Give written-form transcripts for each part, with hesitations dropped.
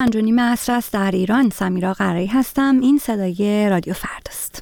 5:30 عصر است در ایران. سمیرا قرایی هستم. این صدای رادیو فرداست.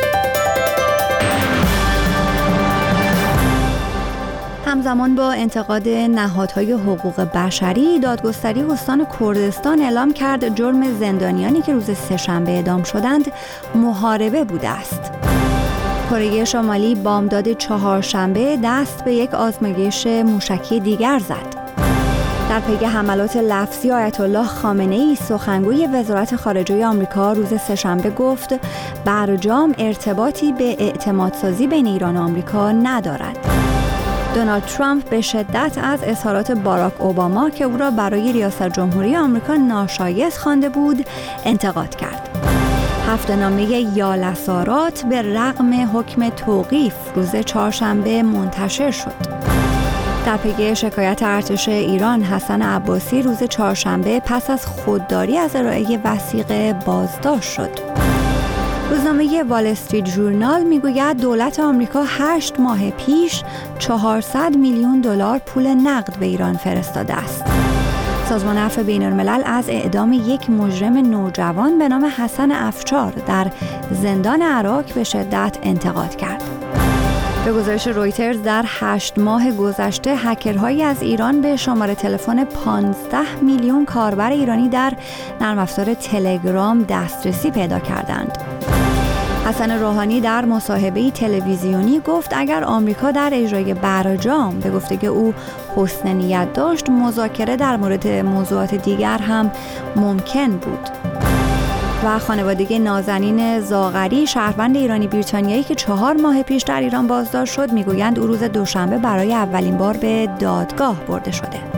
همزمان با انتقاد نهادهای حقوق بشری، دادگستری استان کردستان اعلام کرد جرم زندانیانی که روز سه‌شنبه اعدام شدند محاربه بوده است. کره شمالی بامداد چهارشنبه دست به یک آزمایش موشکی دیگر زد. در پی حملات لفظی آیت الله خامنه‌ای، سخنگوی وزارت خارجه آمریکا روز سه‌شنبه گفت برجام ارتباطی به اعتمادسازی بین ایران و آمریکا ندارد. دونالد ترامپ به شدت از اظهارات باراک اوباما که او را برای ریاست جمهوری آمریکا ناشایست خوانده بود انتقاد کرد. هفته‌نامه یالسارات به رغم حکم توقیف روز چهارشنبه منتشر شد. در پی شکایت ارتش ایران، حسن عباسی روز چهارشنبه پس از خودداری از ارائه وثیقه بازداشت شد. روزنامه وال استریت ژورنال میگوید دولت آمریکا 8 ماه پیش 400 میلیون دلار پول نقد به ایران فرستاده است. سازمان عفو بین‌الملل از اعدام یک مجرم نوجوان به نام حسن افچار در زندان عراق به شدت انتقاد کرد. به گزارش رویترز در 8 ماه گذشته هکرهایی از ایران به شماره تلفن 15 میلیون کاربر ایرانی در نرم افزار تلگرام دسترسی پیدا کردند. حسن روحانی در مصاحبه‌ای تلویزیونی گفت اگر آمریکا در اجرای برجام به گفته او حسن نیت داشت، مذاکره در مورد موضوعات دیگر هم ممکن بود. و خانواده نازنین زاغری، شهروند ایرانی بریتانیایی که 4 ماه پیش در ایران بازداشت شد، میگویند او روز دوشنبه برای اولین بار به دادگاه برده شده.